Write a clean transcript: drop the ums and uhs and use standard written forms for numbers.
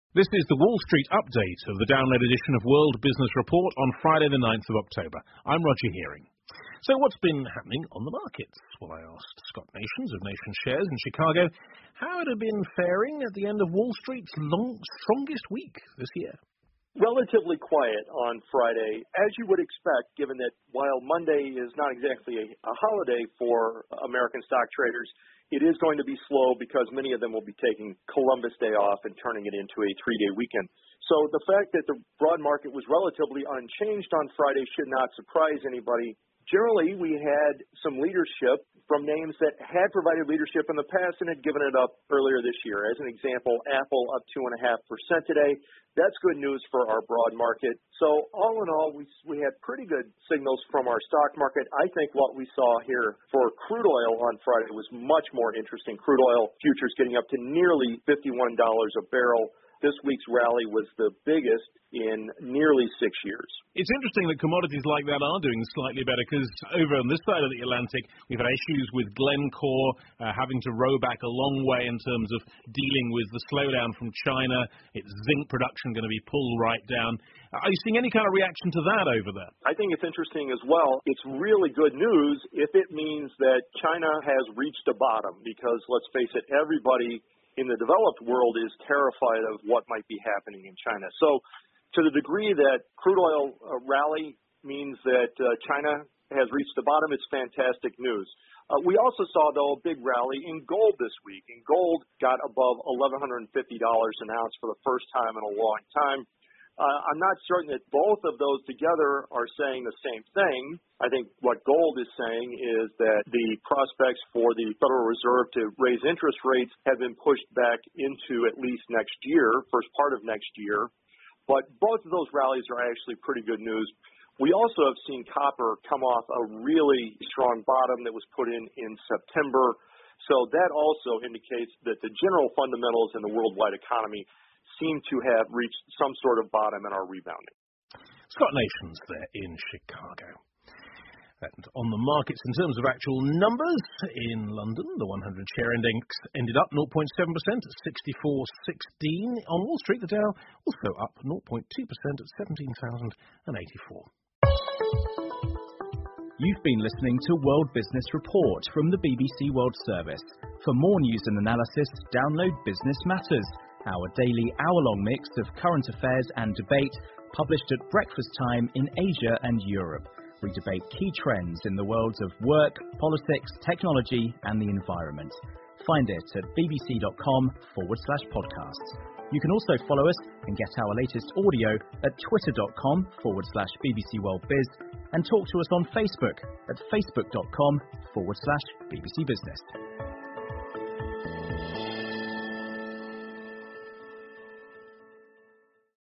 This is the Wall Street update of the download edition of World Business Report on Friday the 9th of October. I'm Roger Hearing. So what's been happening on the markets? Well, I asked Scott Nations of Nation Shares in Chicago how it had been faring at the end of Wall Street's strongest week this year. Relatively quiet on Friday, as you would expect, given that while Monday is not exactly a holiday for American stock traders, it is going to be slow because many of them will be taking Columbus Day off and turning it into a three-day weekend. So the fact that the broad market was relatively unchanged on Friday should not surprise anybody. Generally, we had some leadership from names that had provided leadership in the past and had given it up earlier this year. As an example, Apple up 2.5% today. That's good news for our broad market. So all in all, we had pretty good signals from our stock market. I think what we saw here for crude oil on Friday was much more interesting. Crude oil futures getting up to nearly $51 a barrel. This week's rally was the biggest in nearly 6 years. It's interesting that commodities like that are doing slightly better because over on this side of the Atlantic, we've had issues with Glencore having to row back a long way in terms of dealing with the slowdown from China. Its zinc production going to be pulled right down. Are you seeing any kind of reaction to that over there? I think it's interesting as well. It's really good news if it means that China has reached a bottom because, let's face it, everybody in the developed world is terrified of what might be happening in China. So to the degree that crude oil rally means that China has reached the bottom, it's fantastic news. We also saw, though, a big rally in gold this week, and gold got above $1,150 an ounce for the first time in a long time. I'm not certain that both of those together are saying the same thing. I think what gold is saying is that the prospects for the Federal Reserve to raise interest rates have been pushed back into at least next year, first part of next year. But both of those rallies are actually pretty good news. We also have seen copper come off a really strong bottom that was put in September. So that also indicates that the general fundamentals in the worldwide economy seem to have reached some sort of bottom and are rebounding. Scott Nations there in Chicago. And on the markets, in terms of actual numbers, in London, the 100-share index ended up 0.7% at 64.16. On Wall Street, the Dow also up 0.2% at 17,084. You've been listening to World Business Report from the BBC World Service. For more news and analysis, download Business Matters, our daily hour-long mix of current affairs and debate, published at breakfast time in Asia and Europe. We debate key trends in the worlds of work, politics, technology and the environment. Find it at bbc.com/podcasts. You can also follow us and get our latest audio at twitter.com/BBC World Biz and talk to us on Facebook at facebook.com/BBC Business.